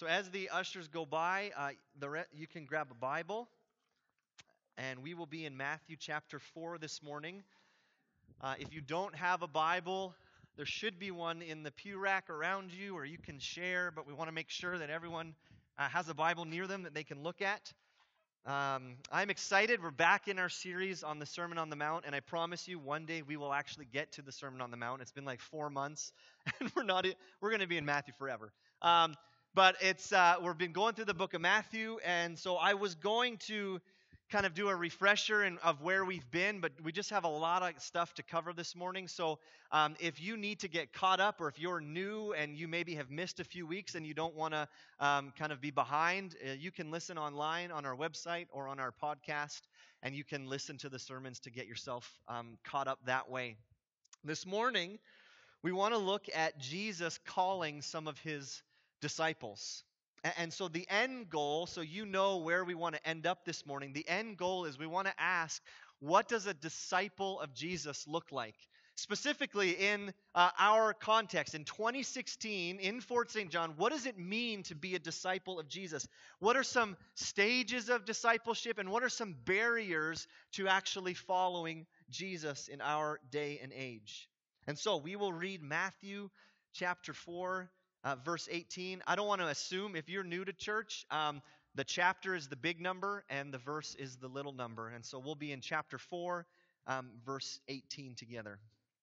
So as the ushers go by, you can grab a Bible, and we will be in Matthew chapter 4 this morning. If you don't have a Bible, there should be one in the pew rack around you, or you can share, but we want to make sure that everyone has a Bible near them that they can look at. I'm excited. We're back in our series on the Sermon on the Mount, and I promise you one day we will actually get to the Sermon on the Mount. It's been like 4 months, and we're going to be in Matthew forever. But we've been going through the book of Matthew, and so I was going to kind of do a refresher of where we've been, but we just have a lot of stuff to cover this morning. So if you need to get caught up, or if you're new and you maybe have missed a few weeks and you don't want to kind of be behind, you can listen online on our website or on our podcast, and you can listen to the sermons to get yourself caught up that way. This morning, we want to look at Jesus calling some of his disciples. And so the end goal, so you know where we want to end up this morning, the end goal is we want to ask, what does a disciple of Jesus look like? Specifically in our context, in 2016, in Fort St. John, what does it mean to be a disciple of Jesus? What are some stages of discipleship, and what are some barriers to actually following Jesus in our day and age? And so we will read Matthew chapter 4, verse 18. I don't want to assume if you're new to church, the chapter is the big number and the verse is the little number. And so we'll be in chapter 4, verse 18 together.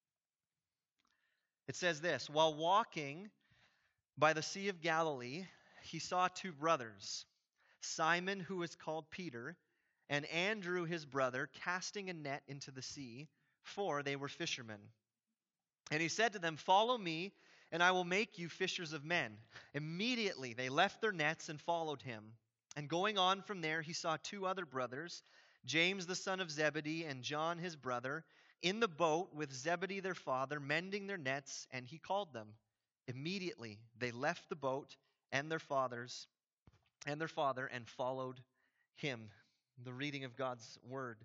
It says this: While walking by the Sea of Galilee, he saw two brothers, Simon, who is called Peter, and Andrew, his brother, casting a net into the sea, for they were fishermen. And he said to them, "Follow me, and I will make you fishers of men." Immediately they left their nets and followed him. And going on from there, he saw two other brothers, James the son of Zebedee and John his brother, in the boat with Zebedee their father, mending their nets, and he called them. Immediately they left the boat and their father and followed him. The reading of God's word.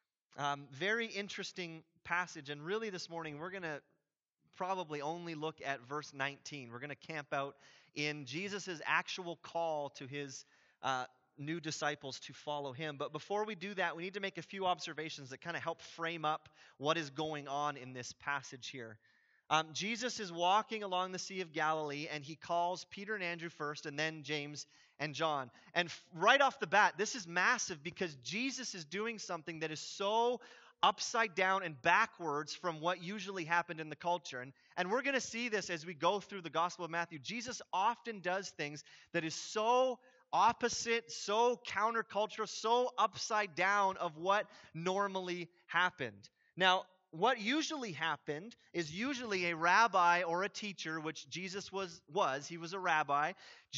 Very interesting passage, and really this morning we're going to probably only look at verse 19. We're going to camp out in Jesus' actual call to his new disciples to follow him. But before we do that, we need to make a few observations that kind of help frame up what is going on in this passage here. Jesus is walking along the Sea of Galilee, and he calls Peter and Andrew first, and then James and John. And right off the bat, this is massive because Jesus is doing something that is so upside down and backwards from what usually happened in the culture. And we're going to see this as we go through the Gospel of Matthew. Jesus often does things that is so opposite, so countercultural, so upside down of what normally happened. Now, what usually happened is usually a rabbi or a teacher, which Jesus was. He was a rabbi.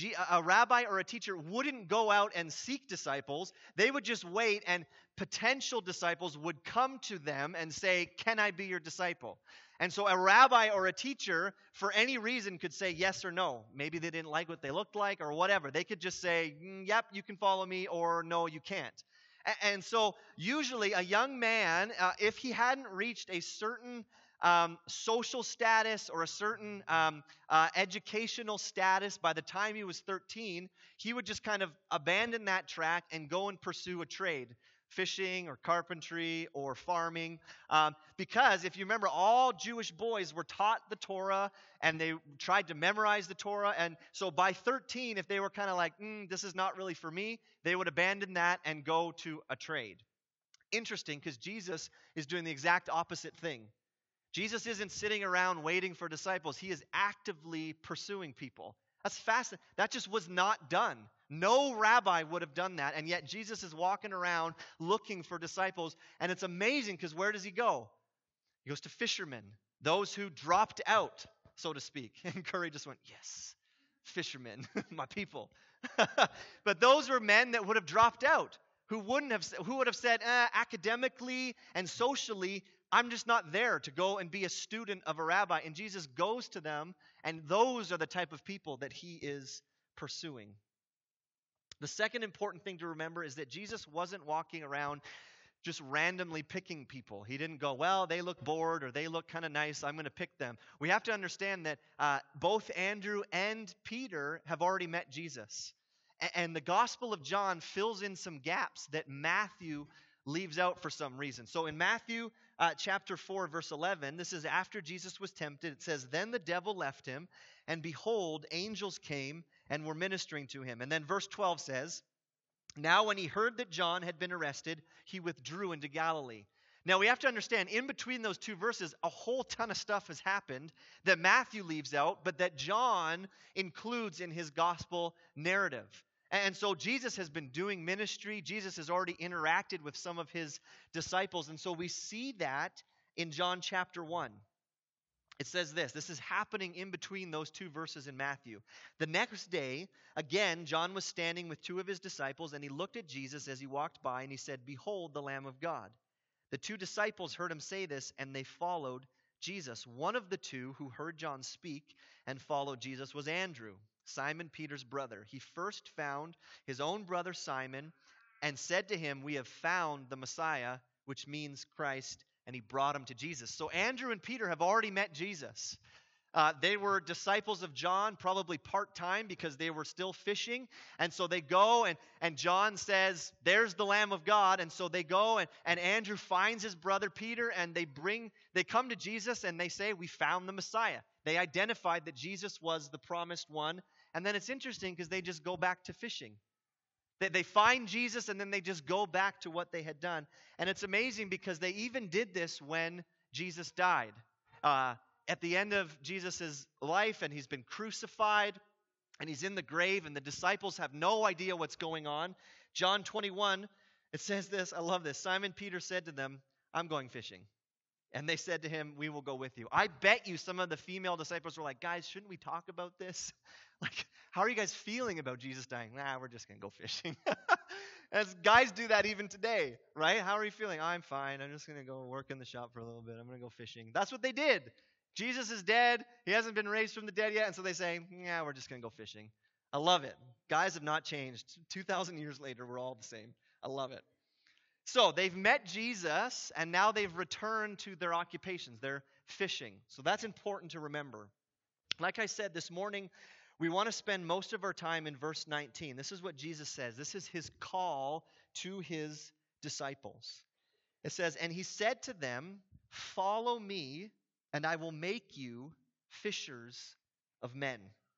A rabbi or a teacher wouldn't go out and seek disciples. They would just wait, and potential disciples would come to them and say, "Can I be your disciple?" And so a rabbi or a teacher, for any reason, could say yes or no. Maybe they didn't like what they looked like or whatever. They could just say, "Yep, you can follow me," or "No, you can't." And so usually a young man, if he hadn't reached a certain social status or a certain educational status by the time he was 13, he would just kind of abandon that track and go and pursue a trade. Fishing or carpentry or farming. Because if you remember, all Jewish boys were taught the Torah and they tried to memorize the Torah. And so by 13, if they were kind of like, this is not really for me, they would abandon that and go to a trade. Interesting, because Jesus is doing the exact opposite thing. Jesus isn't sitting around waiting for disciples. He is actively pursuing people. That's fascinating. That just was not done. No rabbi would have done that, and yet Jesus is walking around looking for disciples, and it's amazing because where does he go? He goes to fishermen, those who dropped out, so to speak. And Curry just went, "Yes, fishermen, my people." But those were men that would have dropped out, who would have said, academically and socially, I'm just not there to go and be a student of a rabbi. And Jesus goes to them, and those are the type of people that he is pursuing. The second important thing to remember is that Jesus wasn't walking around just randomly picking people. He didn't go, well, they look bored or they look kind of nice, I'm going to pick them. We have to understand that both Andrew and Peter have already met Jesus. And the Gospel of John fills in some gaps that Matthew leaves out for some reason. So in Matthew chapter 4, verse 11, this is after Jesus was tempted. It says, then the devil left him, and behold, angels came and were ministering to him. And then verse 12 says, now when he heard that John had been arrested, he withdrew into Galilee. Now we have to understand, in between those two verses, a whole ton of stuff has happened that Matthew leaves out, but that John includes in his gospel narrative. And so Jesus has been doing ministry. Jesus has already interacted with some of his disciples. And so we see that in John chapter 1. It says this is happening in between those two verses in Matthew. The next day, again, John was standing with two of his disciples, and he looked at Jesus as he walked by, and he said, behold, the Lamb of God. The two disciples heard him say this, and they followed Jesus. One of the two who heard John speak and followed Jesus was Andrew, Simon Peter's brother. He first found his own brother Simon and said to him, we have found the Messiah, which means Christ, and he brought him to Jesus. So Andrew and Peter have already met Jesus. They were disciples of John, probably part-time because they were still fishing. And so they go, and John says, there's the Lamb of God. And so they go, and Andrew finds his brother Peter, and they come to Jesus, and they say, we found the Messiah. They identified that Jesus was the promised one. And then it's interesting because they just go back to fishing. They find Jesus, and then they just go back to what they had done. And it's amazing because they even did this when Jesus died. At the end of Jesus' life, and he's been crucified, and he's in the grave, and the disciples have no idea what's going on. John 21, it says this, I love this. Simon Peter said to them, I'm going fishing. And they said to him, we will go with you. I bet you some of the female disciples were like, guys, shouldn't we talk about this? Like, how are you guys feeling about Jesus dying? Nah, we're just going to go fishing. As guys do that even today, right? How are you feeling? I'm fine. I'm just going to go work in the shop for a little bit. I'm going to go fishing. That's what they did. Jesus is dead. He hasn't been raised from the dead yet. And so they say, yeah, we're just going to go fishing. I love it. Guys have not changed. 2,000 years later, we're all the same. I love it. So they've met Jesus, and now they've returned to their occupations. They're fishing. So that's important to remember. Like I said this morning, we want to spend most of our time in verse 19. This is what Jesus says. This is his call to his disciples. It says, and he said to them, follow me, and I will make you fishers of men.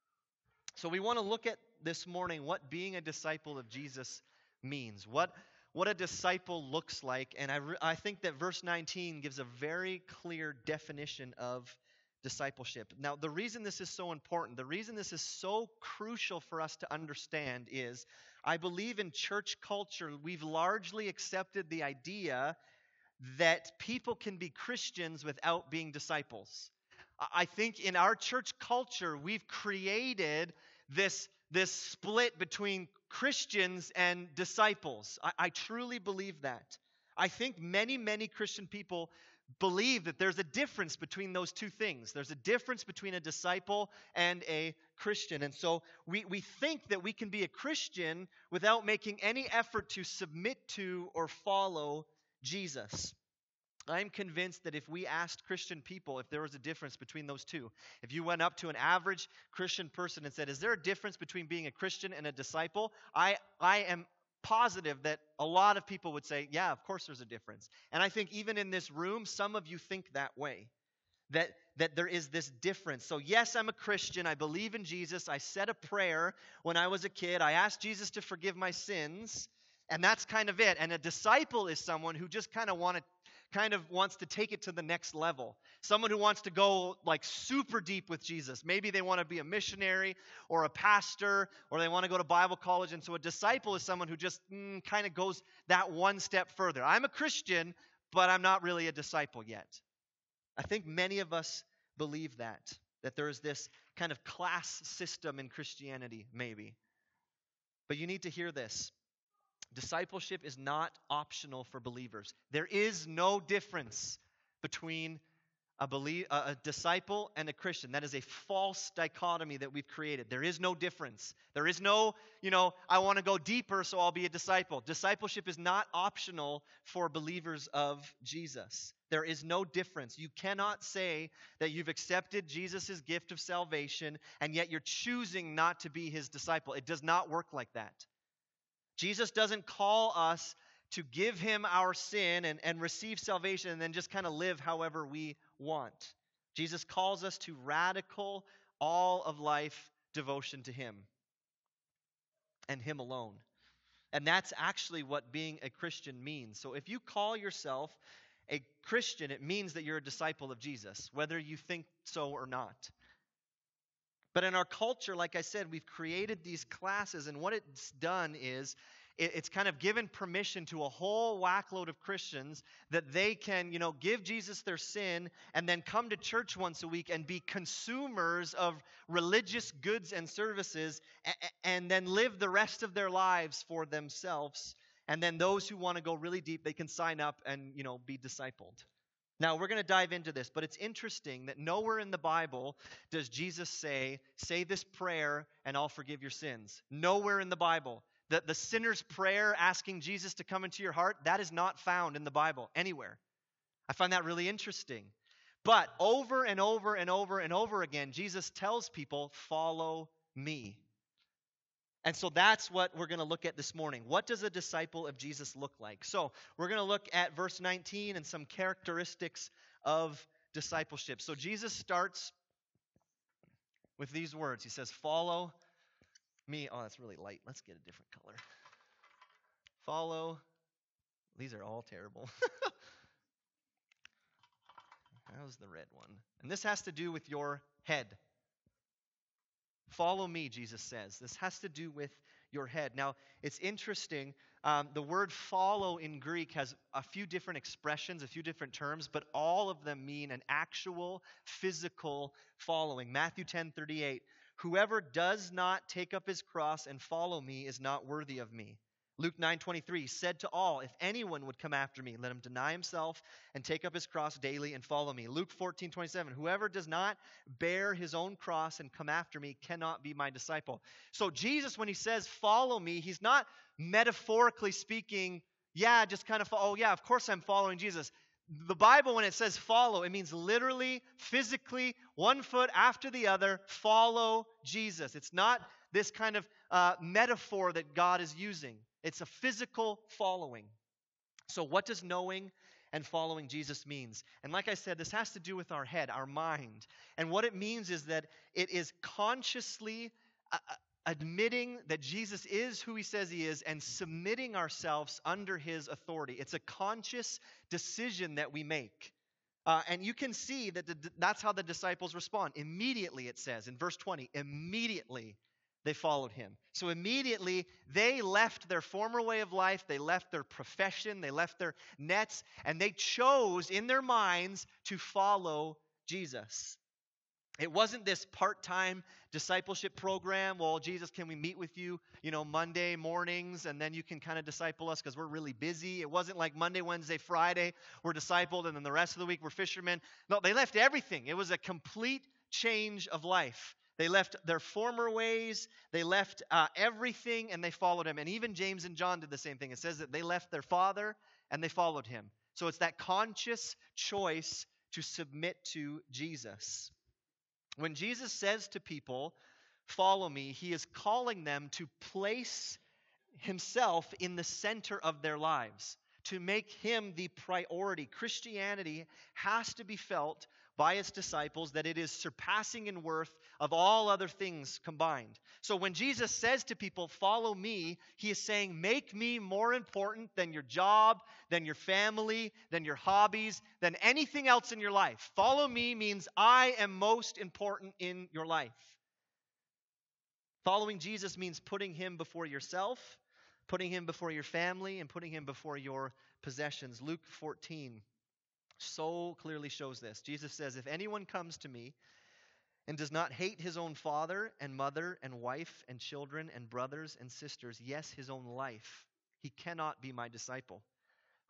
So we want to look at this morning what being a disciple of Jesus means, what a disciple looks like. And I think that verse 19 gives a very clear definition of discipleship. Now, the reason this is so important, the reason this is so crucial for us to understand is I believe in church culture, we've largely accepted the idea that people can be Christians without being disciples. I think in our church culture, we've created this split between Christians and disciples. I truly believe that. I think many, many Christian people believe that there's a difference between those two things. There's a difference between a disciple and a Christian. And so we think that we can be a Christian without making any effort to submit to or follow Jesus. I'm convinced that if we asked Christian people if there was a difference between those two, if you went up to an average Christian person and said, is there a difference between being a Christian and a disciple? I am positive that a lot of people would say, yeah, of course there's a difference. And I think even in this room, some of you think that way, that there is this difference. So yes, I'm a Christian. I believe in Jesus. I said a prayer when I was a kid. I asked Jesus to forgive my sins, and that's kind of it. And a disciple is someone who just kind of wants to take it to the next level. Someone who wants to go like super deep with Jesus. Maybe they want to be a missionary or a pastor, or they want to go to Bible college. And so a disciple is someone who just kind of goes that one step further. I'm a Christian, but I'm not really a disciple yet. I think many of us believe that there is this kind of class system in Christianity, maybe. But you need to hear this. Discipleship is not optional for believers. There is no difference between a disciple and a Christian. That is a false dichotomy that we've created. There is no difference. There is no, I want to go deeper, so I'll be a disciple. Discipleship is not optional for believers of Jesus. There is no difference. You cannot say that you've accepted Jesus' gift of salvation, and yet you're choosing not to be his disciple. It does not work like that. Jesus doesn't call us to give him our sin and receive salvation and then just kind of live however we want. Jesus calls us to radical, all of life devotion to him and him alone. And that's actually what being a Christian means. So if you call yourself a Christian, it means that you're a disciple of Jesus, whether you think so or not. But in our culture, like I said, we've created these classes, and what it's done is it's kind of given permission to a whole whackload of Christians that they can, give Jesus their sin and then come to church once a week and be consumers of religious goods and services and then live the rest of their lives for themselves. And then those who want to go really deep, they can sign up and, be discipled. Now, we're going to dive into this, but it's interesting that nowhere in the Bible does Jesus say this prayer and I'll forgive your sins. Nowhere in the Bible. The sinner's prayer asking Jesus to come into your heart, that is not found in the Bible anywhere. I find that really interesting. But over and over and over and over again, Jesus tells people, follow me. And so that's what we're going to look at this morning. What does a disciple of Jesus look like? So we're going to look at verse 19 and some characteristics of discipleship. So Jesus starts with these words. He says, follow me. Oh, that's really light. Let's get a different color. Follow. These are all terrible. How's the red one? And this has to do with your head. Follow me, Jesus says. This has to do with your head. Now, it's interesting. The word follow in Greek has a few different expressions, a few different terms, but all of them mean an actual physical following. Matthew 10:38, whoever does not take up his cross and follow me is not worthy of me. Luke 9:23 said to all, if anyone would come after me, let him deny himself and take up his cross daily and follow me. Luke 14:27, whoever does not bear his own cross and come after me cannot be my disciple. So Jesus, when he says follow me, he's not metaphorically speaking, just kind of, of course I'm following Jesus. The Bible, when it says follow, it means literally, physically, one foot after the other, follow Jesus. It's not this kind of metaphor that God is using. It's a physical following. So what does knowing and following Jesus means? And like I said, this has to do with our head, our mind. And what it means is that it is consciously admitting that Jesus is who he says he is and submitting ourselves under his authority. It's a conscious decision that we make. And you can see that that's how the disciples respond. Immediately, it says in verse 20, immediately they followed him. So immediately they left their former way of life, they left their profession, they left their nets, and they chose in their minds to follow Jesus. It wasn't this part-time discipleship program. Well, Jesus, can we meet with you, Monday mornings, and then you can kind of disciple us because we're really busy. It wasn't like Monday, Wednesday, Friday, we're discipled, and then the rest of the week we're fishermen. No, they left everything. It was a complete change of life. They left their former ways, they left everything, and they followed him. And even James and John did the same thing. It says that they left their father, and they followed him. So it's that conscious choice to submit to Jesus. When Jesus says to people, follow me, he is calling them to place himself in the center of their lives, to make him the priority. Christianity has to be felt by its disciples that it is surpassing in worth of all other things combined. So when Jesus says to people, follow me, he is saying, make me more important than your job, than your family, than your hobbies, than anything else in your life. Follow me means I am most important in your life. Following Jesus means putting him before yourself, putting him before your family, and putting him before your possessions. Luke 14 so clearly shows this. Jesus says, if anyone comes to me and does not hate his own father and mother and wife and children and brothers and sisters, yes, his own life, he cannot be my disciple.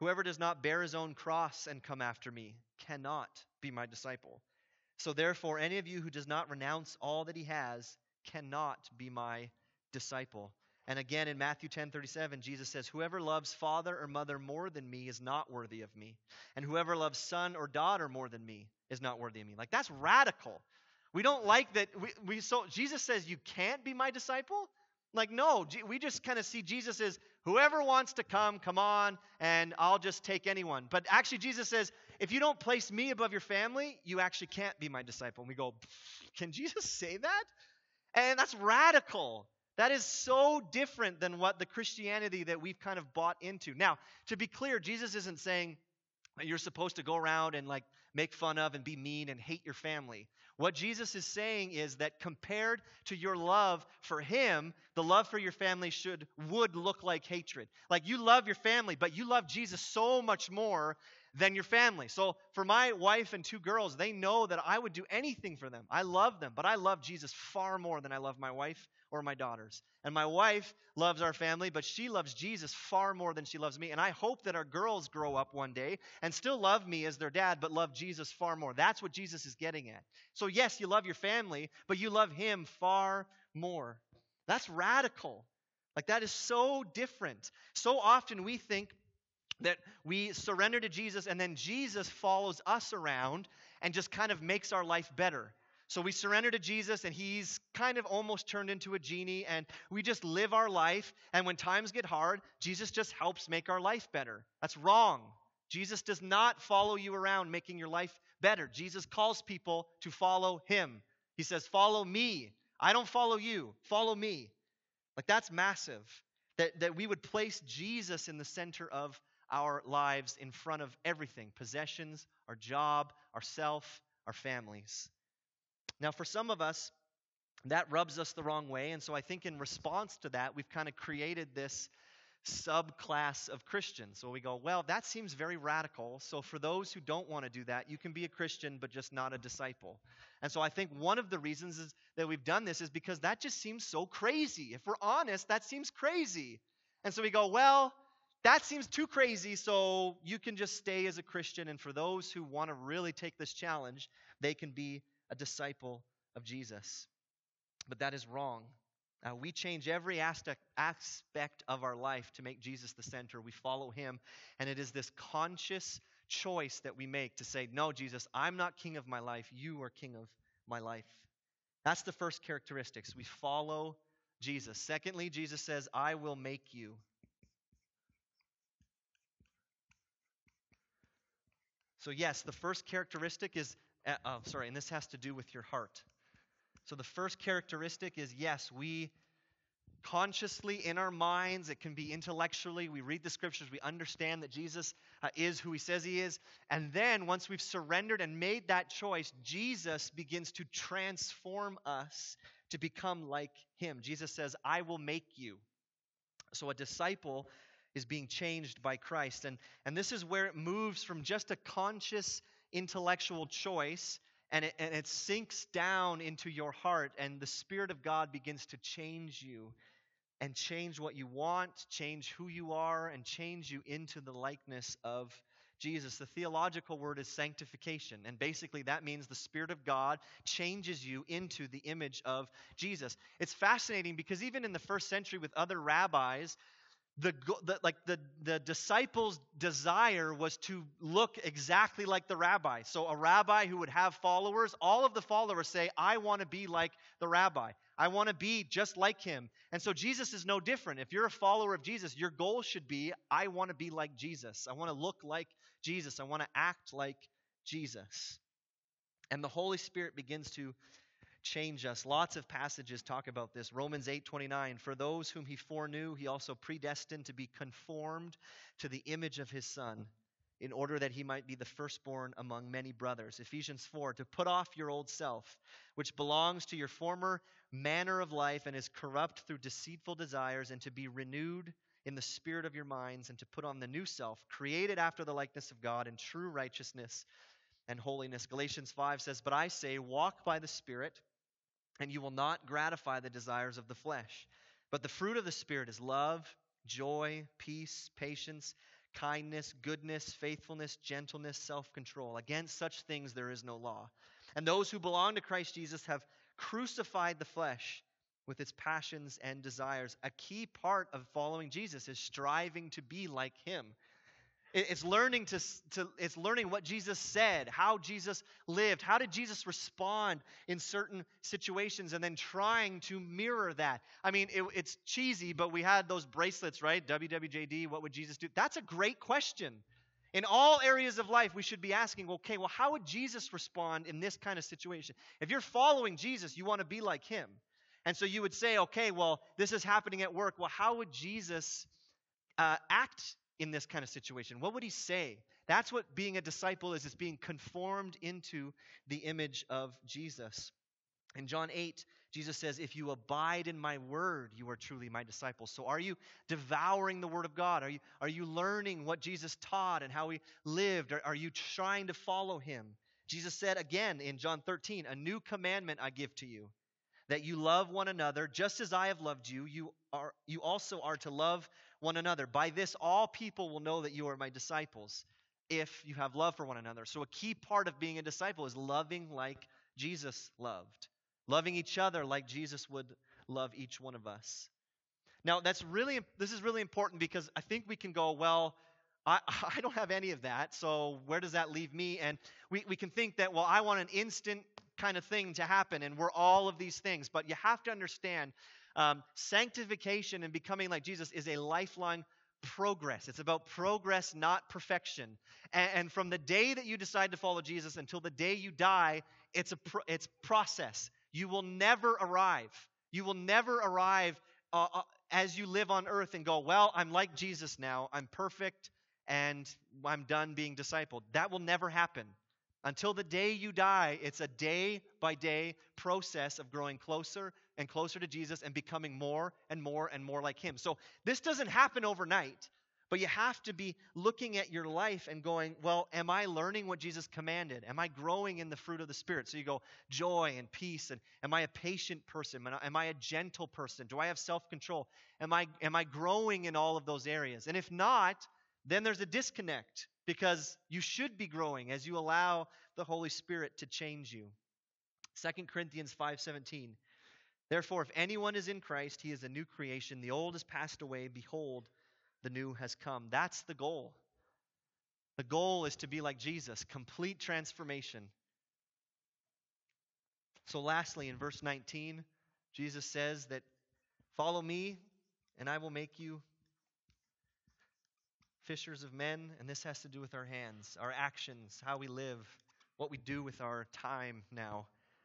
Whoever does not bear his own cross and come after me cannot be my disciple. So therefore, any of you who does not renounce all that he has cannot be my disciple. And again in Matthew 10:37, Jesus says, whoever loves father or mother more than me is not worthy of me. And whoever loves son or daughter more than me is not worthy of me. Like, that's radical. We don't like that. So Jesus says you can't be my disciple? Like, no, we just kind of see Jesus as whoever wants to come on, and I'll just take anyone. But actually, Jesus says, if you don't place me above your family, you actually can't be my disciple. And we go, can Jesus say that? And that's radical. That is so different than what the Christianity that we've kind of bought into. Now, to be clear, Jesus isn't saying that you're supposed to go around and like make fun of and be mean and hate your family. What Jesus is saying is that compared to your love for him, the love for your family would look like hatred. Like, you love your family, but you love Jesus so much more than your family. So for my wife and 2 girls, they know that I would do anything for them. I love them, but I love Jesus far more than I love my wife or my daughters. And my wife loves our family, but she loves Jesus far more than she loves me. And I hope that our girls grow up one day and still love me as their dad, but love Jesus far more. That's what Jesus is getting at. So yes, you love your family, but you love him far more. That's radical. Like, that is so different. So often we think that we surrender to Jesus and then Jesus follows us around and just kind of makes our life better. So we surrender to Jesus and he's kind of almost turned into a genie, and we just live our life, and when times get hard, Jesus just helps make our life better. That's wrong. Jesus does not follow you around making your life better. Jesus calls people to follow him. He says, follow me. I don't follow you. Follow me. Like, that's massive. That we would place Jesus in the center of our lives, in front of everything: possessions, our job, ourself, our families. Now, for some of us, that rubs us the wrong way, and so I think in response to that, we've kind of created this subclass of Christians. So we go, well, that seems very radical. So for those who don't want to do that, you can be a Christian but just not a disciple. And so I think one of the reasons is that we've done this is because that just seems so crazy. If we're honest, that seems crazy. And so we go, well, that seems too crazy, so you can just stay as a Christian. And for those who want to really take this challenge, they can be a disciple of Jesus. But that is wrong. We change every aspect of our life to make Jesus the center. We follow him, and it is this conscious choice that we make to say, no, Jesus, I'm not king of my life. You are king of my life. That's the first characteristics. We follow Jesus. Secondly, Jesus says, I will make you. So yes, the first characteristic is, and this has to do with your heart. So the first characteristic is, yes, we consciously in our minds, it can be intellectually, we read the scriptures, we understand that Jesus is who he says he is. And then once we've surrendered and made that choice, Jesus begins to transform us to become like him. Jesus says, I will make you. So a disciple is being changed by Christ. And this is where it moves from just a conscious intellectual choice, and it sinks down into your heart, and the Spirit of God begins to change you and change what you want, change who you are, and change you into the likeness of Jesus. The theological word is sanctification, and basically that means the Spirit of God changes you into the image of Jesus. It's fascinating because even in the first century with other rabbis, the disciples' desire was to look exactly like the rabbi. So a rabbi who would have followers, all of the followers say, I want to be like the rabbi. I want to be just like him. And so Jesus is no different. If you're a follower of Jesus, your goal should be, I want to be like Jesus. I want to look like Jesus. I want to act like Jesus. And the Holy Spirit begins to change us. Lots of passages talk about this. Romans 8:29, for those whom he foreknew, he also predestined to be conformed to the image of his Son, in order that he might be the firstborn among many brothers. Ephesians 4, to put off your old self, which belongs to your former manner of life and is corrupt through deceitful desires, and to be renewed in the spirit of your minds, and to put on the new self, created after the likeness of God in true righteousness and holiness. Galatians 5 says, but I say, walk by the Spirit, and you will not gratify the desires of the flesh. But the fruit of the Spirit is love, joy, peace, patience, kindness, goodness, faithfulness, gentleness, self-control. Against such things there is no law. And those who belong to Christ Jesus have crucified the flesh with its passions and desires. A key part of following Jesus is striving to be like him. It's learning it's learning what Jesus said, how Jesus lived, how did Jesus respond in certain situations, and then trying to mirror that. I mean, it's cheesy, but we had those bracelets, right? WWJD, what would Jesus do? That's a great question. In all areas of life, we should be asking, okay, well, how would Jesus respond in this kind of situation? If you're following Jesus, you want to be like him. And so you would say, okay, well, this is happening at work. Well, how would Jesus act in this kind of situation? What would he say? That's what being a disciple is. It's being conformed into the image of Jesus. In John 8, Jesus says, if you abide in my word, you are truly my disciples. So are you devouring the word of God? Are you learning what Jesus taught and how he lived? Are you trying to follow him? Jesus said again in John 13, a new commandment I give to you, that you love one another just as I have loved you. You also are to love one another. By this, all people will know that you are my disciples, if you have love for one another. So a key part of being a disciple is loving like Jesus loved, loving each other like Jesus would love each one of us. Now, this is really important, because I think we can go, well, I don't have any of that, so where does that leave me? And we can think that, well, I want an instant kind of thing to happen, and we're all of these things. But you have to understand, sanctification and becoming like Jesus is a lifelong progress. It's about progress, not perfection. And from the day that you decide to follow Jesus until the day you die, it's process. You will never arrive. You will never arrive as you live on earth and go, well, I'm like Jesus now. I'm perfect and I'm done being discipled. That will never happen. Until the day you die, it's a day-by-day process of growing closer and closer to Jesus and becoming more and more and more like him. So this doesn't happen overnight, but you have to be looking at your life and going, well, am I learning what Jesus commanded? Am I growing in the fruit of the Spirit? So you go, joy and peace, and am I a patient person? Am I a gentle person? Do I have self-control? Am I growing in all of those areas? And if not, then there's a disconnect, because you should be growing as you allow the Holy Spirit to change you. 2 Corinthians 5:17. Therefore, if anyone is in Christ, he is a new creation. The old has passed away. Behold, the new has come. That's the goal. The goal is to be like Jesus, complete transformation. So lastly, in verse 19, Jesus says that, follow me, and I will make you fishers of men. And this has to do with our hands, our actions, how we live, what we do with our time now.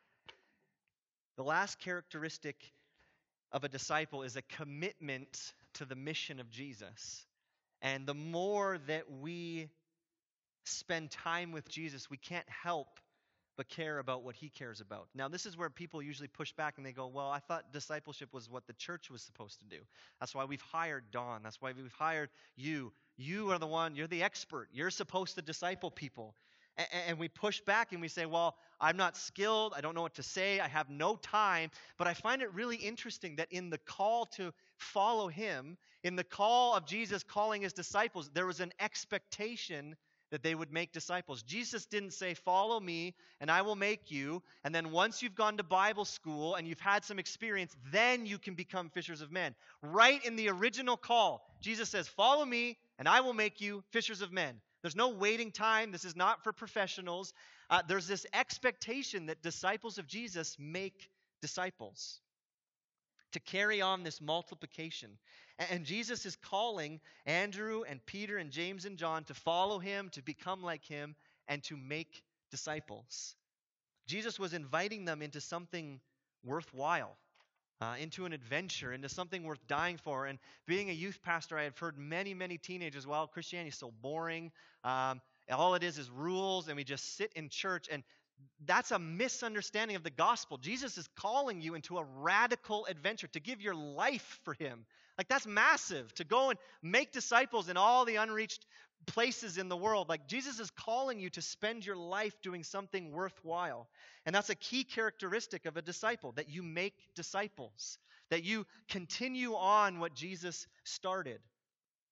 The last characteristic of a disciple is a commitment to the mission of Jesus. And the more that we spend time with Jesus, we can't help but care about what he cares about. Now, this is where people usually push back and they go, well, I thought discipleship was what the church was supposed to do. That's why we've hired Dawn. That's why we've hired you. You are the one, you're the expert. You're supposed to disciple people. And we push back and we say, well, I'm not skilled. I don't know what to say. I have no time. But I find it really interesting that in the call to follow him, in the call of Jesus calling his disciples, there was an expectation that they would make disciples. Jesus didn't say, follow me and I will make you. And then once you've gone to Bible school and you've had some experience, then you can become fishers of men. Right in the original call, Jesus says, follow me and I will make you fishers of men. There's no waiting time. This is not for professionals. There's this expectation that disciples of Jesus make disciples to carry on this multiplication. And Jesus is calling Andrew and Peter and James and John to follow him, to become like him, and to make disciples. Jesus was inviting them into something worthwhile, into an adventure, into something worth dying for. And being a youth pastor, I have heard many, many teenagers, well, Christianity is so boring. All it is rules, and we just sit in church. And that's a misunderstanding of the gospel. Jesus is calling you into a radical adventure, to give your life for him. Like, that's massive, to go and make disciples in all the unreached places in the world. Like, Jesus is calling you to spend your life doing something worthwhile. And that's a key characteristic of a disciple, that you make disciples, that you continue on what Jesus started.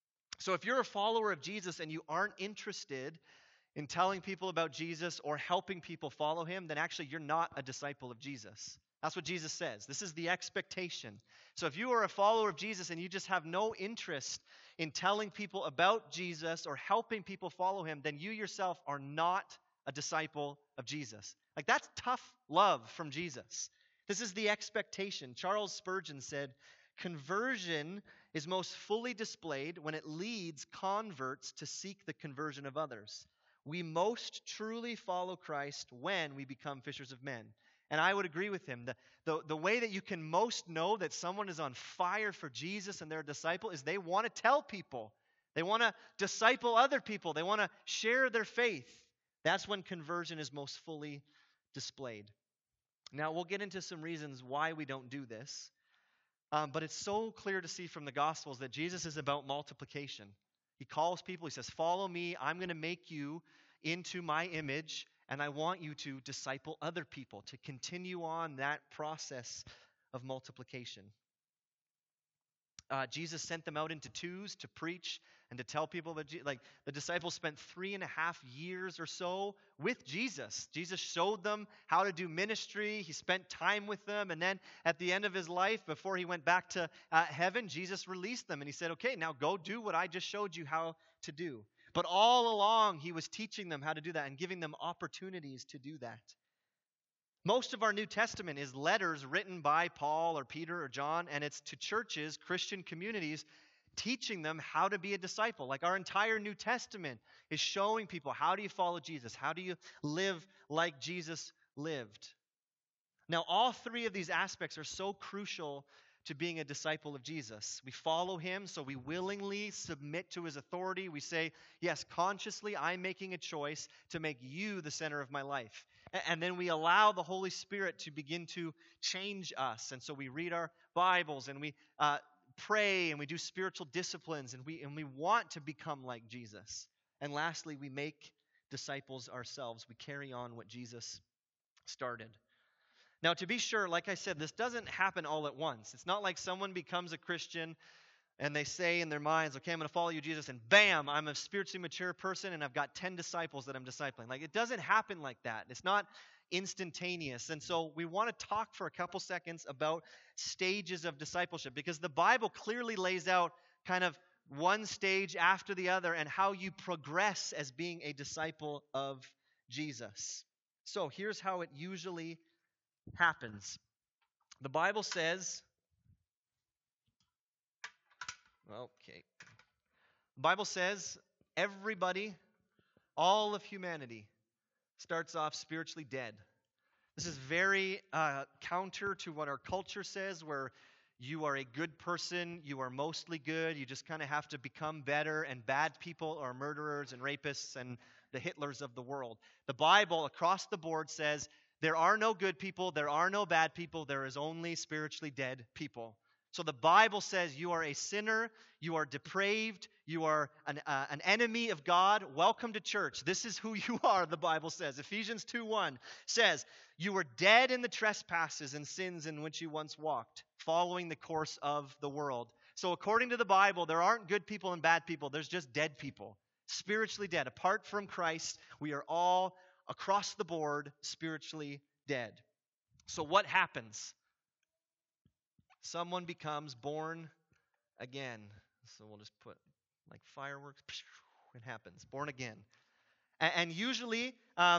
So if you're a follower of Jesus and you aren't interested in telling people about Jesus or helping people follow him, then actually you're not a disciple of Jesus. That's what Jesus says. This is the expectation. So if you are a follower of Jesus and you just have no interest in telling people about Jesus or helping people follow him, then you yourself are not a disciple of Jesus. Like, that's tough love from Jesus. This is the expectation. Charles Spurgeon said, "Conversion is most fully displayed when it leads converts to seek the conversion of others. We most truly follow Christ when we become fishers of men." And I would agree with him. The way that you can most know that someone is on fire for Jesus and they're a disciple is they want to tell people. They want to disciple other people. They want to share their faith. That's when conversion is most fully displayed. Now, we'll get into some reasons why we don't do this. But it's so clear to see from the Gospels that Jesus is about multiplication. He calls people, he says, "Follow me, I'm going to make you into my image, and I want you to disciple other people," to continue on that process of multiplication. Jesus sent them out into twos to preach and to tell people that, like, the disciples spent 3.5 years or so with Jesus. Jesus showed them how to do ministry. He spent time with them. And then at the end of his life, before he went back to heaven, Jesus released them. And he said, "Okay, now go do what I just showed you how to do." But all along, he was teaching them how to do that and giving them opportunities to do that. Most of our New Testament is letters written by Paul or Peter or John, and it's to churches, Christian communities, teaching them how to be a disciple. Like, our entire New Testament is showing people, how do you follow Jesus? How do you live like Jesus lived? Now, all three of these aspects are so crucial to being a disciple of Jesus. We follow him, so we willingly submit to his authority. We say, yes, consciously, I'm making a choice to make you the center of my life. And then we allow the Holy Spirit to begin to change us. And so we read our Bibles, and we pray, and we do spiritual disciplines, and we want to become like Jesus. And lastly, we make disciples ourselves. We carry on what Jesus started. Now, to be sure, like I said, this doesn't happen all at once. It's not like someone becomes a Christian and they say in their minds, "Okay, I'm going to follow you, Jesus," and bam, I'm a spiritually mature person and I've got 10 disciples that I'm discipling. Like, it doesn't happen like that. It's not instantaneous. And so we want to talk for a couple seconds about stages of discipleship, because the Bible clearly lays out kind of one stage after the other and how you progress as being a disciple of Jesus. So here's how it usually happens. The Bible says, the Bible says everybody, all of humanity, starts off spiritually dead. This is very counter to what our culture says, where you are a good person, you are mostly good, you just kind of have to become better, and bad people are murderers and rapists and the Hitlers of the world. The Bible, across the board, says there are no good people, there are no bad people, there is only spiritually dead people. So the Bible says you are a sinner, you are depraved, you are an enemy of God. Welcome to church. This is who you are, the Bible says. Ephesians 2:1 says, "You were dead in the trespasses and sins in which you once walked, following the course of the world." So according to the Bible, there aren't good people and bad people. There's just dead people, spiritually dead. Apart from Christ, we are all, across the board, spiritually dead. So what happens? Someone becomes born again. So we'll just put like fireworks. It happens. Born again. And usually,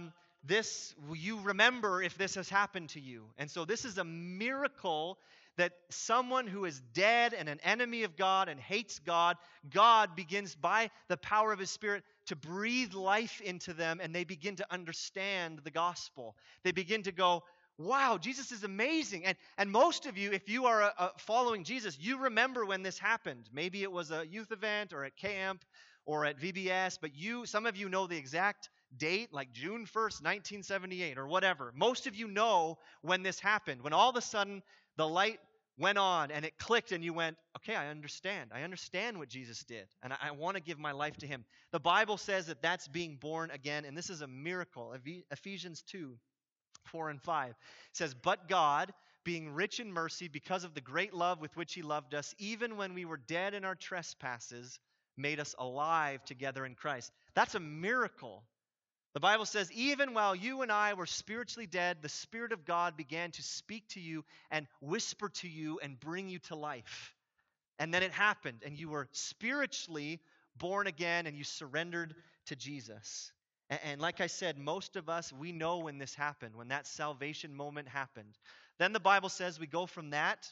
you remember if this has happened to you. And so this is a miracle that someone who is dead and an enemy of God and hates God, God begins by the power of his Spirit to breathe life into them, and they begin to understand the gospel. They begin to go, "Wow, Jesus is amazing." And most of you, if you are following Jesus, you remember when this happened. Maybe it was a youth event or at camp or at VBS, but some of you know the exact date, like June 1st, 1978 or whatever. Most of you know when this happened, when all of a sudden the light went on and it clicked and you went, "Okay, I understand. I understand what Jesus did, and I want to give my life to him." The Bible says that that's being born again, and this is a miracle. Ephesians 2:4 and 5 says, "But God, being rich in mercy, because of the great love with which he loved us, even when we were dead in our trespasses, made us alive together in Christ. That's a miracle. The Bible says, even while you and I were spiritually dead, the Spirit of God began to speak to you and whisper to you and bring you to life. And then it happened, and you were spiritually born again, and you surrendered to Jesus. And like I said, most of us, we know when this happened, when that salvation moment happened. Then the Bible says we go from that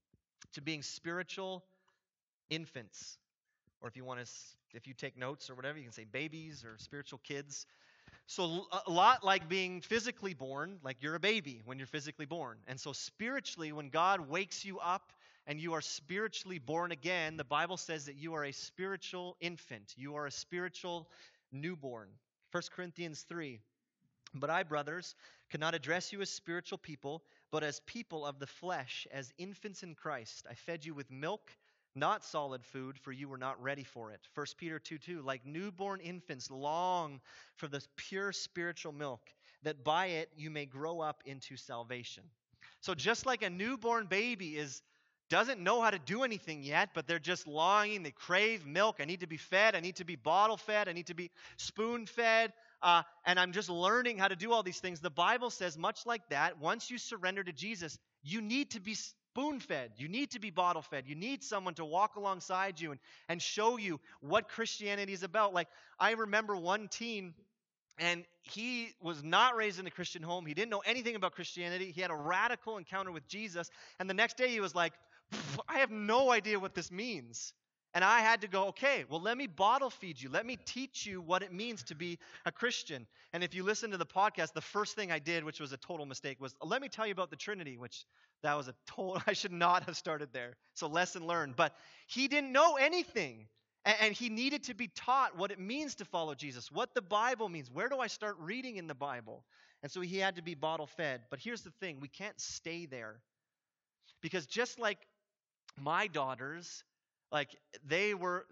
to being spiritual infants. Or if you take notes or whatever, you can say babies or spiritual kids. So a lot like being physically born, like you're a baby when you're physically born. And so spiritually, when God wakes you up and you are spiritually born again, the Bible says that you are a spiritual infant. You are a spiritual newborn. 1 Corinthians 3. But I, brothers, cannot address you as spiritual people, but as people of the flesh, as infants in Christ. I fed you with milk, not solid food, for you were not ready for it. 1 Peter 2:2, like newborn infants, long for the pure spiritual milk, that by it you may grow up into salvation. So just like a newborn baby doesn't know how to do anything yet, but they're just longing, they crave milk. I need to be fed, I need to be bottle fed, I need to be spoon fed, and I'm just learning how to do all these things. The Bible says, much like that, once you surrender to Jesus, you need to be spoon-fed. You need to be bottle-fed. You need someone to walk alongside you and show you what Christianity is about. Like, I remember one teen, and he was not raised in a Christian home. He didn't know anything about Christianity. He had a radical encounter with Jesus, and the next day he was like, I have no idea what this means. And I had to go, okay, well, let me bottle feed you. Let me teach you what it means to be a Christian. And if you listen to the podcast, the first thing I did, which was a total mistake, was let me tell you about the Trinity, which that was a total, I should not have started there. So lesson learned. But he didn't know anything. And he needed to be taught what it means to follow Jesus, what the Bible means. Where do I start reading in the Bible? And so he had to be bottle fed. But here's the thing, we can't stay there. Because just like my daughters, like they were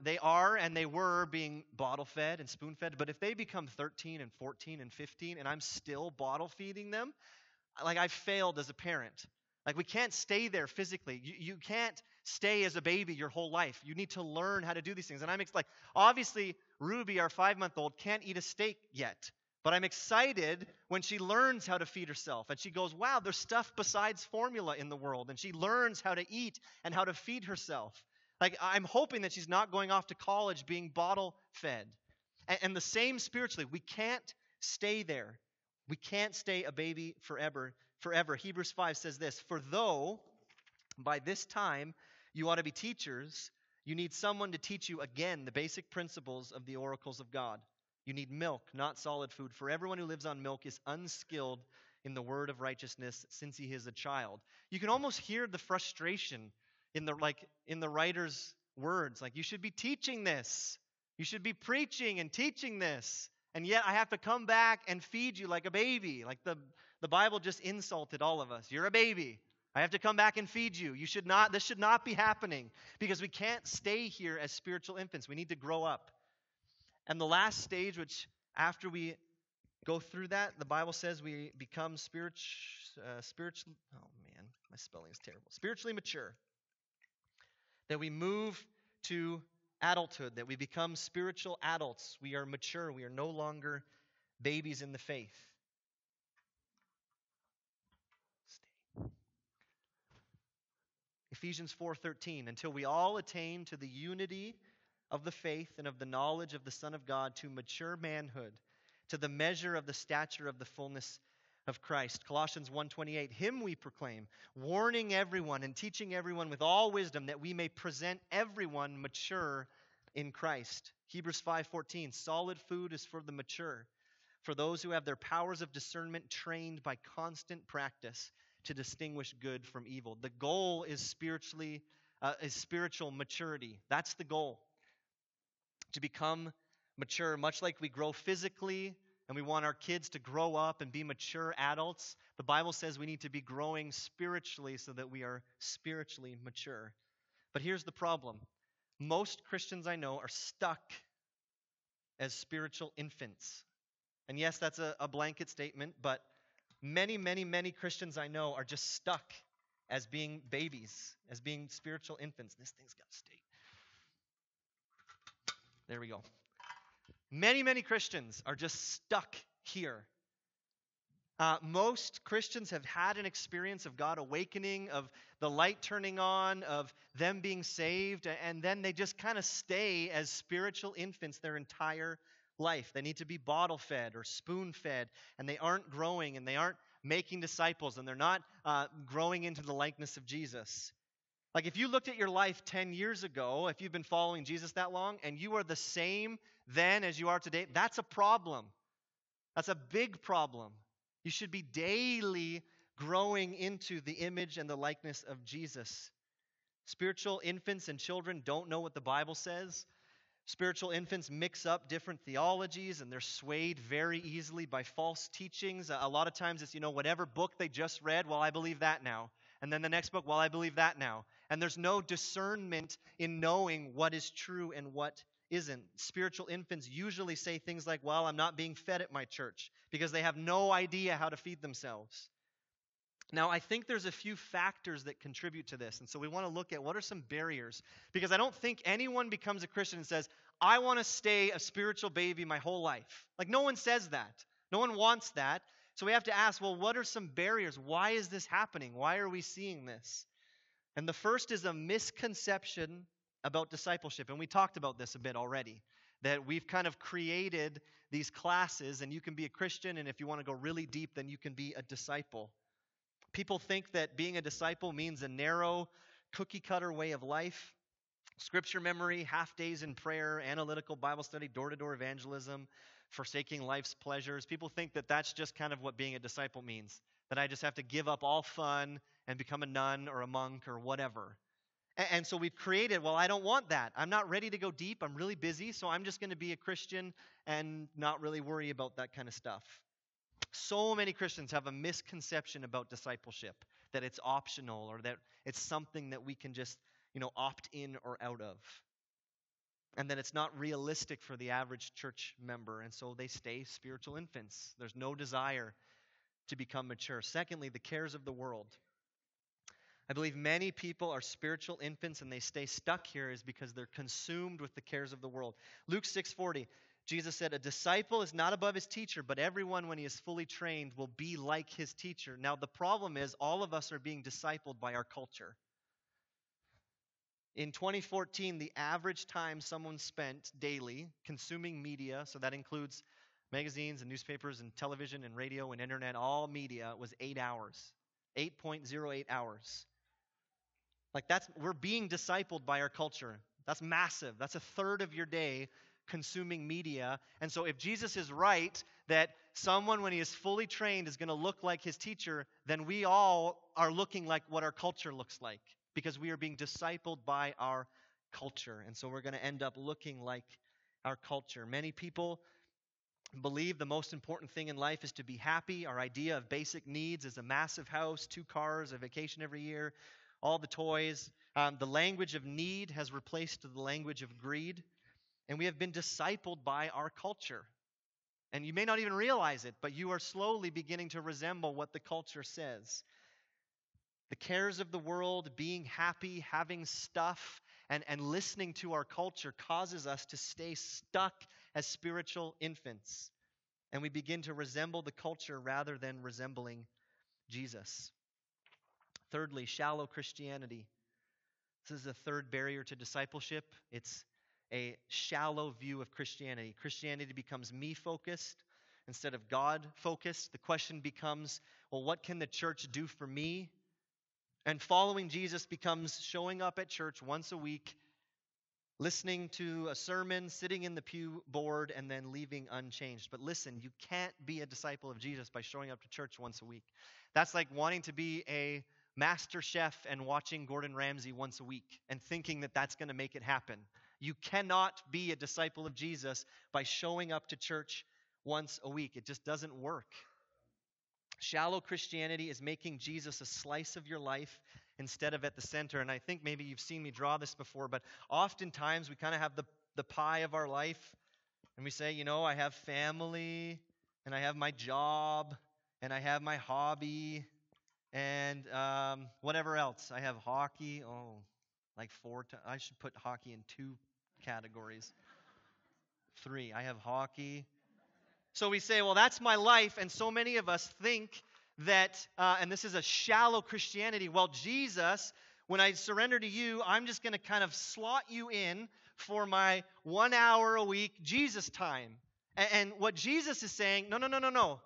being bottle fed and spoon fed, but if they become 13 and 14 and 15 and I'm still bottle feeding them, like I failed as a parent. Like we can't stay there physically. You can't stay as a baby your whole life. You need to learn how to do these things. And I'm like, obviously Ruby, our 5-month-old, can't eat a steak yet. But I'm excited when she learns how to feed herself. And she goes, wow, there's stuff besides formula in the world. And she learns how to eat and how to feed herself. Like, I'm hoping that she's not going off to college being bottle fed. And the same spiritually. We can't stay there. We can't stay a baby forever. Hebrews 5 says this, for though by this time you ought to be teachers, you need someone to teach you again the basic principles of the oracles of God. You need milk, not solid food. For everyone who lives on milk is unskilled in the word of righteousness since he is a child. You can almost hear the frustration in the writer's words. Like, you should be teaching this. You should be preaching and teaching this. And yet I have to come back and feed you like a baby. Like the Bible just insulted all of us. You're a baby. I have to come back and feed you. This should not be happening because we can't stay here as spiritual infants. We need to grow up. And the last stage, which after we go through that, the Bible says we become spiritually, oh man, my spelling is terrible. Spiritually mature. That we move to adulthood, that we become spiritual adults. We are mature. We are no longer babies in the faith. Ephesians 4:13, until we all attain to the unity of the faith and of the knowledge of the Son of God, to mature manhood, to the measure of the stature of the fullness of Christ. Colossians 1:28, him we proclaim, warning everyone and teaching everyone with all wisdom, that we may present everyone mature in Christ. Hebrews 5:14, solid food is for the mature, for those who have their powers of discernment trained by constant practice to distinguish good from evil. The goal is spiritual maturity. That's the goal. To become mature, much like we grow physically and we want our kids to grow up and be mature adults, the Bible says we need to be growing spiritually so that we are spiritually mature. But here's the problem. Most Christians I know are stuck as spiritual infants. And yes, that's a blanket statement, but many, many, many Christians I know are just stuck as being babies, as being spiritual infants. This thing's got to stay. There we go. Many, many Christians are just stuck here. Most Christians have had an experience of God awakening, of the light turning on, of them being saved, and then they just kind of stay as spiritual infants their entire life. They need to be bottle fed or spoon fed, and they aren't growing, and they aren't making disciples, and they're not growing into the likeness of Jesus. Like if you looked at your life 10 years ago, if you've been following Jesus that long, and you are the same then as you are today, that's a problem. That's a big problem. You should be daily growing into the image and the likeness of Jesus. Spiritual infants and children don't know what the Bible says. Spiritual infants mix up different theologies, and they're swayed very easily by false teachings. A lot of times it's, whatever book they just read, well, I believe that now. And then the next book, well, I believe that now. And there's no discernment in knowing what is true and what isn't. Spiritual infants usually say things like, well, I'm not being fed at my church, because they have no idea how to feed themselves. Now, I think there's a few factors that contribute to this, and so we want to look at what are some barriers, because I don't think anyone becomes a Christian and says, I want to stay a spiritual baby my whole life. Like, no one says that. No one wants that. So we have to ask, well, what are some barriers? Why is this happening? Why are we seeing this? And the first is a misconception about discipleship, and we talked about this a bit already, that we've kind of created these classes, and you can be a Christian, and if you want to go really deep, then you can be a disciple. People think that being a disciple means a narrow, cookie-cutter way of life. Scripture memory, half days in prayer, analytical Bible study, door-to-door evangelism, forsaking life's pleasures. People think that that's just kind of what being a disciple means, that I just have to give up all fun and become a nun or a monk or whatever. And so we've created, well, I don't want that. I'm not ready to go deep. I'm really busy, so I'm just going to be a Christian and not really worry about that kind of stuff. So many Christians have a misconception about discipleship, that it's optional or that it's something that we can just, opt in or out of. And that it's not realistic for the average church member, and so they stay spiritual infants. There's no desire to become mature. Secondly, the cares of the world. I believe many people are spiritual infants and they stay stuck here is because they're consumed with the cares of the world. Luke 6:40, Jesus said, a disciple is not above his teacher, but everyone, when he is fully trained, will be like his teacher. Now, the problem is all of us are being discipled by our culture. In 2014, the average time someone spent daily consuming media, so that includes magazines and newspapers and television and radio and internet, all media, was 8 hours. 8.08 hours. Like we're being discipled by our culture. That's massive. That's a third of your day consuming media. And so if Jesus is right that someone, when he is fully trained, is going to look like his teacher, then we all are looking like what our culture looks like, because we are being discipled by our culture. And so we're going to end up looking like our culture. Many people believe the most important thing in life is to be happy. Our idea of basic needs is a massive house, 2 cars, a vacation every year, all the toys. The language of need has replaced the language of greed. And we have been discipled by our culture. And you may not even realize it, but you are slowly beginning to resemble what the culture says. The cares of the world, being happy, having stuff, and listening to our culture causes us to stay stuck as spiritual infants. And we begin to resemble the culture rather than resembling Jesus. Thirdly, shallow Christianity. This is the third barrier to discipleship. It's a shallow view of Christianity. Christianity becomes me-focused instead of God-focused. The question becomes, well, what can the church do for me? And following Jesus becomes showing up at church once a week, listening to a sermon, sitting in the pew board, and then leaving unchanged. But listen, you can't be a disciple of Jesus by showing up to church once a week. That's like wanting to be a master chef and watching Gordon Ramsay once a week and thinking that that's going to make it happen. You cannot be a disciple of Jesus by showing up to church once a week. It just doesn't work. Shallow Christianity is making Jesus a slice of your life instead of at the center. And I think maybe you've seen me draw this before, but oftentimes we kind of have the pie of our life, and we say, I have family, and I have my job, and I have my hobby, and whatever else. I have hockey. Oh, like 4 times. I should put hockey in 2 categories. 3. I have hockey. So we say, well, that's my life. And so many of us think that, and this is a shallow Christianity, well, Jesus, when I surrender to you, I'm just going to kind of slot you in for my 1 hour a week Jesus time. And what Jesus is saying, no, no, no, no, no.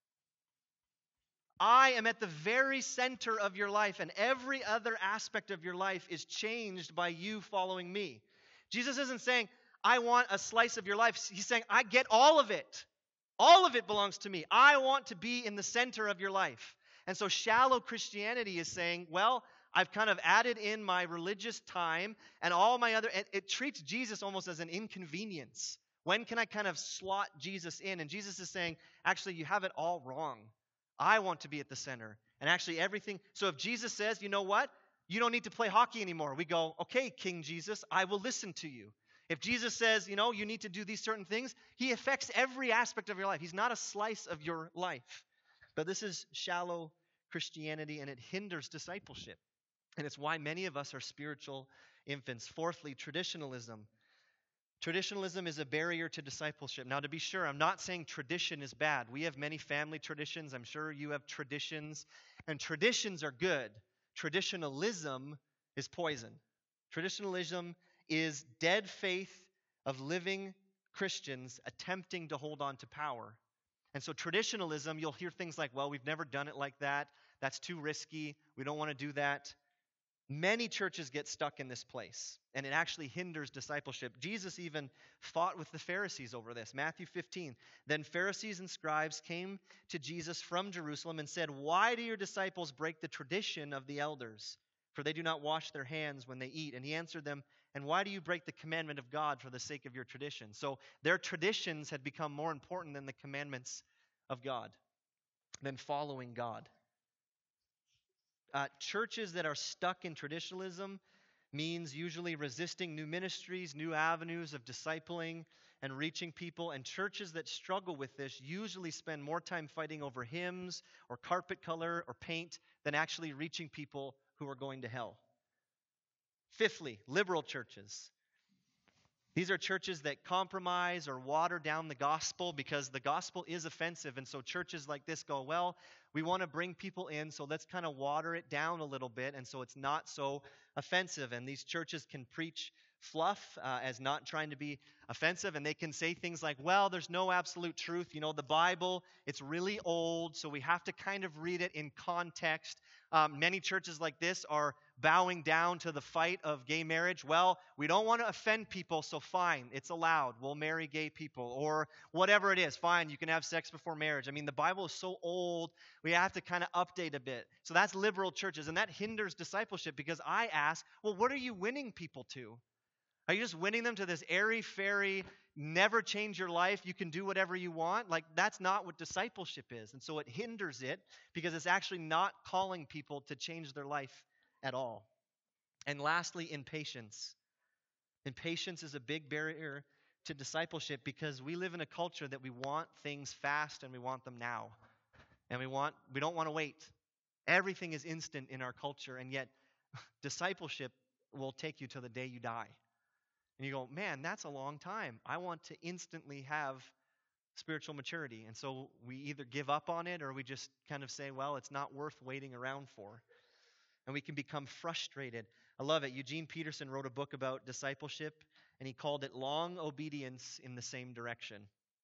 I am at the very center of your life, and every other aspect of your life is changed by you following me. Jesus isn't saying, I want a slice of your life. He's saying, I get all of it. All of it belongs to me. I want to be in the center of your life. And so shallow Christianity is saying, well, I've kind of added in my religious time and all my other, it treats Jesus almost as an inconvenience. When can I kind of slot Jesus in? And Jesus is saying, actually, you have it all wrong. I want to be at the center. And actually everything, so if Jesus says, you know what? You don't need to play hockey anymore. We go, okay, King Jesus, I will listen to you. If Jesus says, you know, you need to do these certain things, he affects every aspect of your life. He's not a slice of your life. But this is shallow Christianity, and it hinders discipleship. And it's why many of us are spiritual infants. Fourthly, traditionalism. Traditionalism is a barrier to discipleship. Now, to be sure, I'm not saying tradition is bad. We have many family traditions. I'm sure you have traditions. And traditions are good. Traditionalism is poison. Traditionalism is dead faith of living Christians attempting to hold on to power. And so traditionalism, you'll hear things like, well, we've never done it like that. That's too risky. We don't want to do that. Many churches get stuck in this place, and it actually hinders discipleship. Jesus even fought with the Pharisees over this. Matthew 15, then Pharisees and scribes came to Jesus from Jerusalem and said, why do your disciples break the tradition of the elders? For they do not wash their hands when they eat. And he answered them, and why do you break the commandment of God for the sake of your tradition? So their traditions had become more important than the commandments of God, than following God. Churches that are stuck in traditionalism means usually resisting new ministries, new avenues of discipling and reaching people. And churches that struggle with this usually spend more time fighting over hymns or carpet color or paint than actually reaching people who are going to hell. Fifthly, liberal churches. These are churches that compromise or water down the gospel because the gospel is offensive. And so churches like this go, well, we want to bring people in, so let's kind of water it down a little bit, and so it's not so offensive. And these churches can preach fluff as not trying to be offensive, and they can say things like, well, there's no absolute truth. You know, the Bible, it's really old, so we have to kind of read it in context. Many churches like this are bowing down to the fight of gay marriage. Well, we don't want to offend people, so fine, it's allowed. We'll marry gay people, or whatever it is. Fine, you can have sex before marriage. I mean, the Bible is so old, we have to kind of update a bit. So that's liberal churches, and that hinders discipleship because I ask, well, what are you winning people to? Are you just winning them to this airy-fairy, never change your life, you can do whatever you want? Like, that's not what discipleship is. And so it hinders it because it's actually not calling people to change their life at all. And lastly, impatience. Impatience is a big barrier to discipleship because we live in a culture that we want things fast and we want them now. And we don't want to wait. Everything is instant in our culture, and yet discipleship will take you to the day you die. And you go, man, that's a long time. I want to instantly have spiritual maturity. And so we either give up on it or we just kind of say, well, it's not worth waiting around for. And we can become frustrated. I love it. Eugene Peterson wrote a book about discipleship, and he called it Long Obedience in the Same Direction.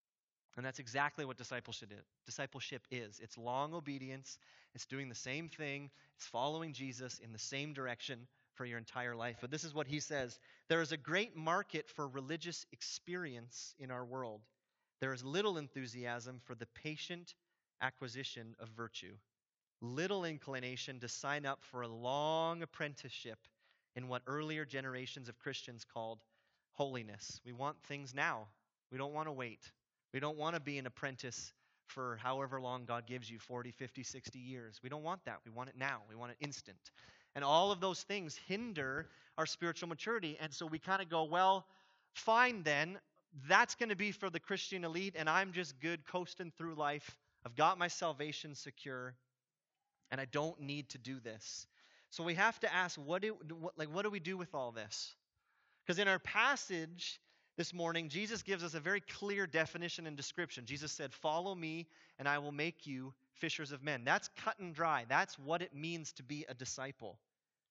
And that's exactly what discipleship is. Discipleship is. It's long obedience. It's doing the same thing. It's following Jesus in the same direction for your entire life. But this is what he says. There is a great market for religious experience in our world. There is little enthusiasm for the patient acquisition of virtue. Little inclination to sign up for a long apprenticeship in what earlier generations of Christians called holiness. We want things now. We don't want to wait. We don't want to be an apprentice for however long God gives you, 40, 50, 60 years. We don't want that. We want it now. We want it instant. And all of those things hinder our spiritual maturity. And so we kind of go, well, fine then. That's going to be for the Christian elite, and I'm just good coasting through life. I've got my salvation secure, and I don't need to do this. So we have to ask, what do we do with all this? Because in our passage this morning, Jesus gives us a very clear definition and description. Jesus said, "Follow me, and I will make you fishers of men." That's cut and dry. That's what it means to be a disciple.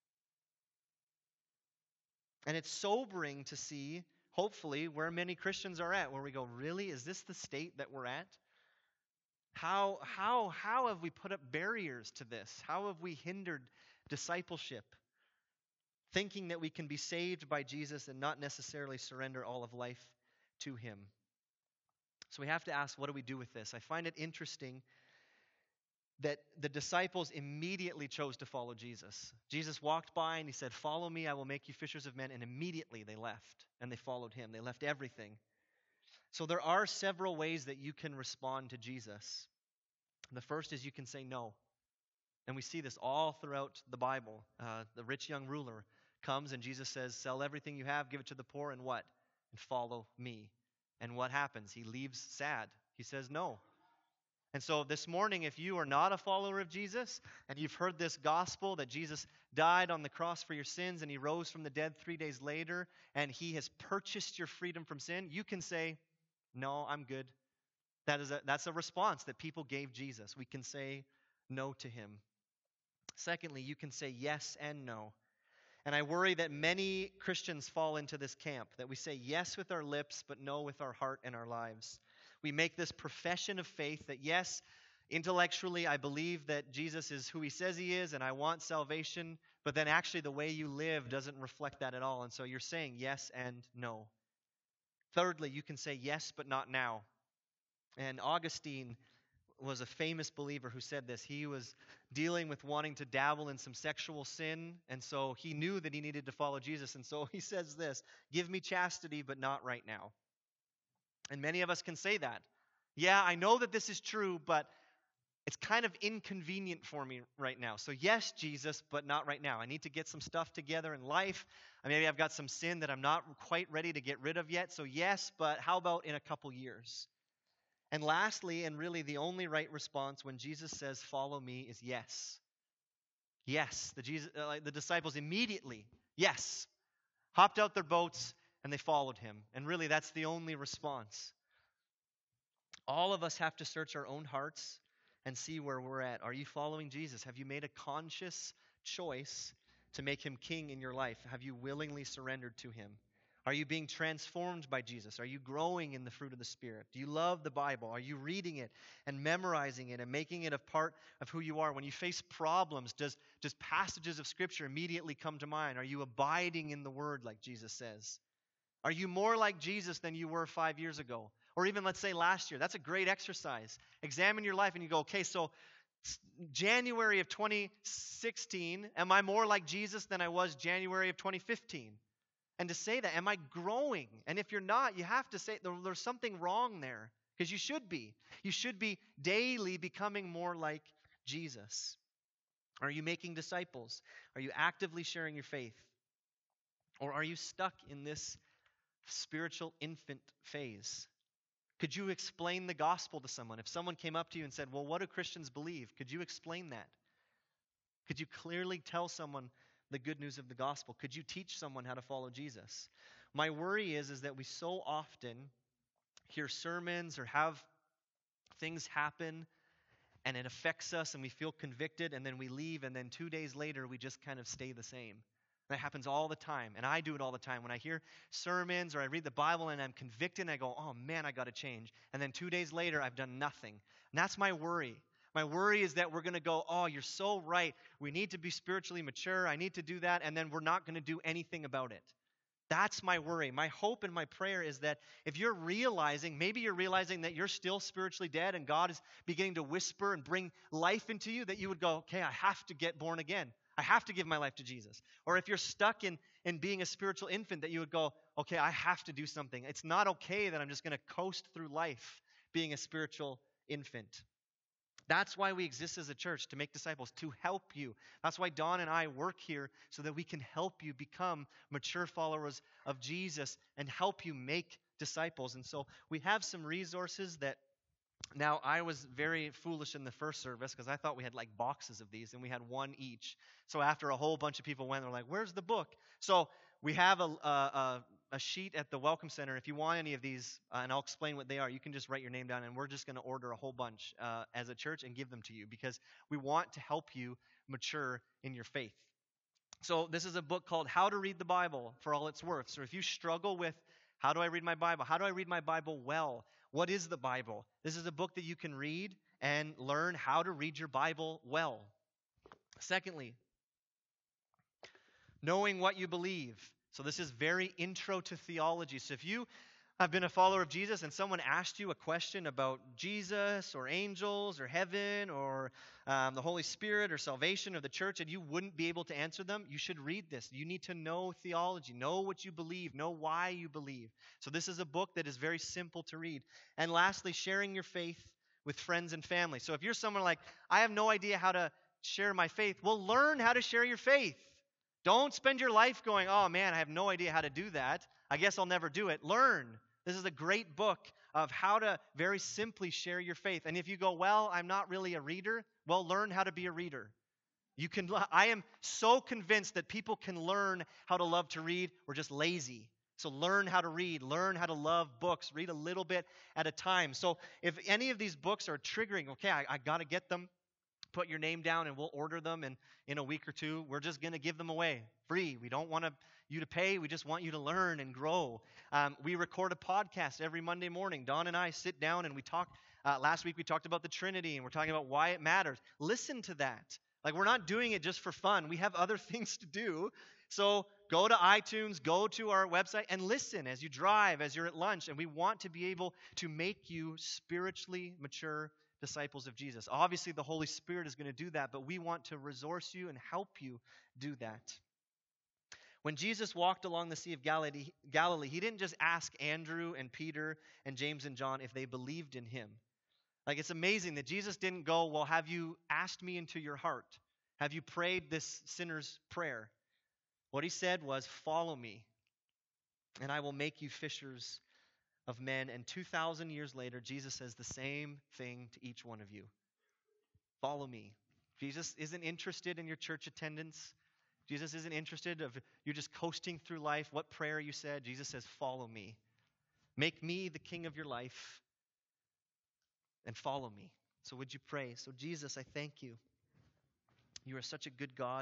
And it's sobering to see, hopefully, where many Christians are at, where we go, really? Is this the state that we're at? How have we put up barriers to this? How have we hindered discipleship? Thinking that we can be saved by Jesus and not necessarily surrender all of life to him. So we have to ask, what do we do with this? I find it interesting that the disciples immediately chose to follow Jesus. Jesus walked by and he said, "Follow me, I will make you fishers of men." And immediately they left and they followed him. They left everything. So there are several ways that you can respond to Jesus. The first is you can say no. And we see this all throughout the Bible. The rich young ruler comes and Jesus says, "Sell everything you have, give it to the poor, and what? And follow me." And what happens? He leaves sad. He says no. And so this morning, if you are not a follower of Jesus, and you've heard this gospel that Jesus died on the cross for your sins, and he rose from the dead 3 days later, and he has purchased your freedom from sin, you can say, "No, I'm good." That's a response that people gave Jesus. We can say no to him. Secondly, you can say yes and no. And I worry that many Christians fall into this camp, that we say yes with our lips, but no with our heart and our lives. We make this profession of faith that, yes, intellectually I believe that Jesus is who he says he is and I want salvation, but then actually the way you live doesn't reflect that at all. And so you're saying yes and no. Thirdly, you can say yes, but not now. And Augustine was a famous believer who said this. He was dealing with wanting to dabble in some sexual sin, and so he knew that he needed to follow Jesus. And so he says this, "Give me chastity, but not right now." And many of us can say that. Yeah, I know that this is true, but it's kind of inconvenient for me right now. So yes, Jesus, but not right now. I need to get some stuff together in life. Maybe I've got some sin that I'm not quite ready to get rid of yet. So yes, but how about in a couple years? And lastly, and really the only right response when Jesus says, "Follow me," is yes. Yes. The disciples immediately, yes, hopped out their boats and they followed him. And really that's the only response. All of us have to search our own hearts and see where we're at. Are you following Jesus? Have you made a conscious choice to make him king in your life? Have you willingly surrendered to him? Are you being transformed by Jesus? Are you growing in the fruit of the Spirit? Do you love the Bible? Are you reading it and memorizing it and making it a part of who you are? When you face problems, does passages of Scripture immediately come to mind? Are you abiding in the Word like Jesus says? Are you more like Jesus than you were 5 years ago? Or even, let's say, last year. That's a great exercise. Examine your life and you go, okay, so January of 2016, am I more like Jesus than I was January of 2015? And to say that, am I growing? And if you're not, you have to say there's something wrong there, because you should be. You should be daily becoming more like Jesus. Are you making disciples? Are you actively sharing your faith? Or are you stuck in this spiritual infant phase? Could you explain the gospel to someone? If someone came up to you and said, "Well, what do Christians believe?" Could you explain that? Could you clearly tell someone the good news of the gospel? Could you teach someone how to follow Jesus? My worry is that we so often hear sermons or have things happen and it affects us and we feel convicted and then we leave and then 2 days later we just kind of stay the same. That happens all the time, and I do it all the time. When I hear sermons or I read the Bible and I'm convicted and I go, "Oh man, I got to change." And then 2 days later I've done nothing. And that's my worry. My worry is that we're going to go, "Oh, you're so right. We need to be spiritually mature. I need to do that." And then we're not going to do anything about it. That's my worry. My hope and my prayer is that if you're realizing, maybe you're realizing that you're still spiritually dead and God is beginning to whisper and bring life into you, that you would go, "Okay, I have to get born again. I have to give my life to Jesus." Or if you're stuck in being a spiritual infant, that you would go, "Okay, I have to do something. It's not okay that I'm just going to coast through life being a spiritual infant." That's why we exist as a church, to make disciples, to help you. That's why Don and I work here, so that we can help you become mature followers of Jesus and help you make disciples. And so we have some resources that, now I was very foolish in the first service because I thought we had like boxes of these and we had one each. So after a whole bunch of people went, they're like, "Where's the book?" So we have a sheet at the Welcome Center. If you want any of these, and I'll explain what they are, you can just write your name down, and we're just going to order a whole bunch as a church and give them to you because we want to help you mature in your faith. So this is a book called How to Read the Bible for All It's Worth. So if you struggle with how do I read my Bible? How do I read my Bible well? What is the Bible? This is a book that you can read and learn how to read your Bible well. Secondly, knowing what you believe. So this is very intro to theology. So if you have been a follower of Jesus and someone asked you a question about Jesus or angels or heaven or the Holy Spirit or salvation or the church and you wouldn't be able to answer them, you should read this. You need to know theology, know what you believe, know why you believe. So this is a book that is very simple to read. And lastly, sharing your faith with friends and family. So if you're someone like, I have no idea how to share my faith, well, learn how to share your faith. Don't spend your life going, oh man, I have no idea how to do that. I guess I'll never do it. Learn. This is a great book of how to very simply share your faith. And if you go, well, I'm not really a reader, well, learn how to be a reader. I am so convinced that people can learn how to love to read. We're just lazy. So learn how to read, learn how to love books, read a little bit at a time. So if any of these books are triggering, okay, I got to get them. Put your name down and we'll order them in a week or two. We're just going to give them away free. We don't want you to pay. We just want you to learn and grow. We record a podcast every Monday morning. Don and I sit down and we talk. Last week we talked about the Trinity and we're talking about why it matters. Listen to that. Like we're not doing it just for fun. We have other things to do. So go to iTunes, go to our website and listen as you drive, as you're at lunch. And we want to be able to make you spiritually mature disciples of Jesus. Obviously, the Holy Spirit is going to do that, but we want to resource you and help you do that. When Jesus walked along the Sea of Galilee, he didn't just ask Andrew and Peter and James and John if they believed in him. Like it's amazing that Jesus didn't go, well, have you asked me into your heart? Have you prayed this sinner's prayer? What he said was, follow me, and I will make you fishers of men. And 2,000 years later, Jesus says the same thing to each one of you. Follow me. Jesus isn't interested in your church attendance. Jesus isn't interested if you're just coasting through life, what prayer you said. Jesus says, follow me. Make me the king of your life and follow me. So would you pray? So Jesus, I thank you. You are such a good God.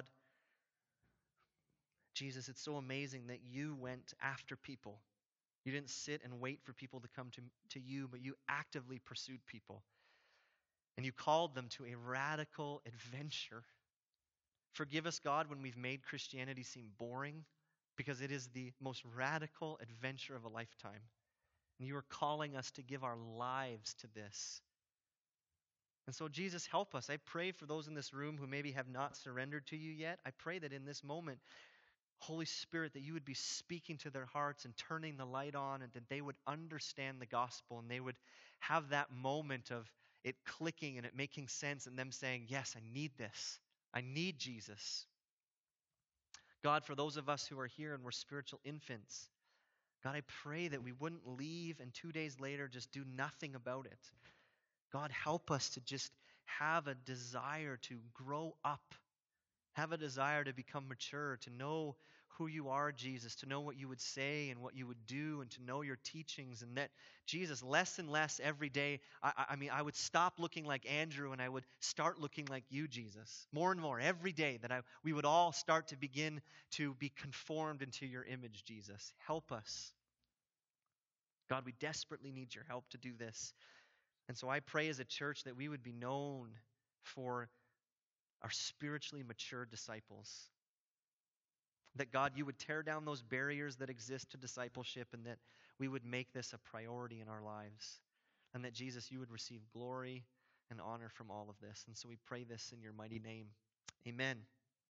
Jesus, it's so amazing that you went after people. You didn't sit and wait for people to come to you, but you actively pursued people. And you called them to a radical adventure. Forgive us, God, when we've made Christianity seem boring, because it is the most radical adventure of a lifetime. And you are calling us to give our lives to this. And so, Jesus, help us. I pray for those in this room who maybe have not surrendered to you yet. I pray that in this moment, Holy Spirit, that you would be speaking to their hearts and turning the light on, and that they would understand the gospel and they would have that moment of it clicking and it making sense and them saying, yes, I need this. I need Jesus. God, for those of us who are here and we're spiritual infants, God, I pray that we wouldn't leave and 2 days later just do nothing about it. God, help us to just have a desire to grow up. Have a desire to become mature, to know who you are, Jesus, to know what you would say and what you would do, and to know your teachings. And that, Jesus, less and less every day, I would stop looking like Andrew and I would start looking like you, Jesus. More and more every day that we would all start to begin to be conformed into your image, Jesus. Help us. God, we desperately need your help to do this. And so I pray as a church that we would be known for our spiritually mature disciples. That God, you would tear down those barriers that exist to discipleship, and that we would make this a priority in our lives. And that, Jesus, you would receive glory and honor from all of this. And so we pray this in your mighty name. Amen.